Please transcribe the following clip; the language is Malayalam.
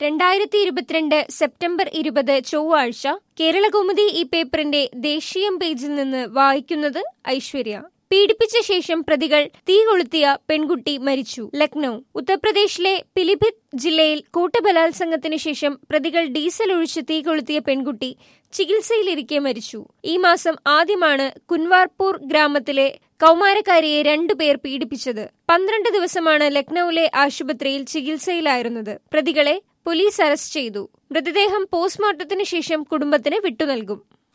2022 സെപ്റ്റംബർ 20 ചൊവ്വാഴ്ച കേരളകൗമുദി ഈ പേപ്പറിന്റെ ദേശീയം പേജിൽ നിന്ന് വായിക്കുന്നത് ഐശ്വര്യ. പീഡിപ്പിച്ച ശേഷം പ്രതികൾ തീ കൊളുത്തിയ പെൺകുട്ടി മരിച്ചു. ലക്നൌ. ഉത്തർപ്രദേശിലെ പിലിഭിത്ത് ജില്ലയിൽ കൂട്ടബലാത്സംഗത്തിന് ശേഷം പ്രതികൾ ഡീസൽ ഒഴിച്ച് തീ കൊളുത്തിയ പെൺകുട്ടി ചികിത്സയിലിരിക്കെ മരിച്ചു. ഈ മാസം ആദ്യമാണ് കുൻവാർപൂർ ഗ്രാമത്തിലെ കൗമാരക്കാരിയെ 2 പേർ പീഡിപ്പിച്ചത്. 12 ദിവസമാണ് ലക്നൌവിലെ ആശുപത്രിയിൽ ചികിത്സയിലായിരുന്നത്. പ്രതികളെ പോലീസ് അറസ്റ്റ് ചെയ്തു. മൃതദേഹം പോസ്റ്റ്മോർട്ടത്തിന് ശേഷം കുടുംബത്തിന് വിട്ടുനൽകും.